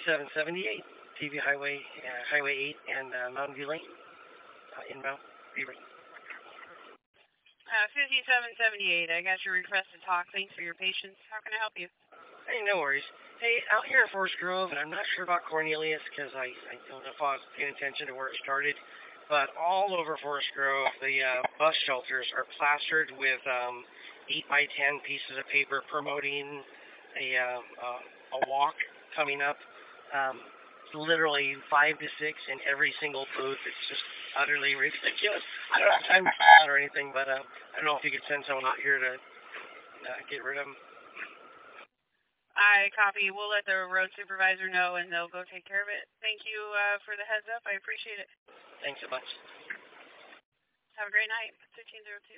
5778, TV Highway, Highway 8 and Mountain View Lane, inbound. 5778, I got your request to talk. Thanks for your patience. How can I help you? Hey, no worries. Hey, out here in Forest Grove, and I'm not sure about Cornelius because I don't know if I was paying attention to where it started, but all over Forest Grove, the bus shelters are plastered with 8 by 10 pieces of paper promoting a walk coming up. Literally 5 to 6 in every single booth. It's just utterly ridiculous. I don't have time to call out or anything, but I don't know if you could send someone out here to get rid of them. I copy. We'll let the road supervisor know, and they'll go take care of it. Thank you for the heads up. I appreciate it. Thanks so much. Have a great night. 1502.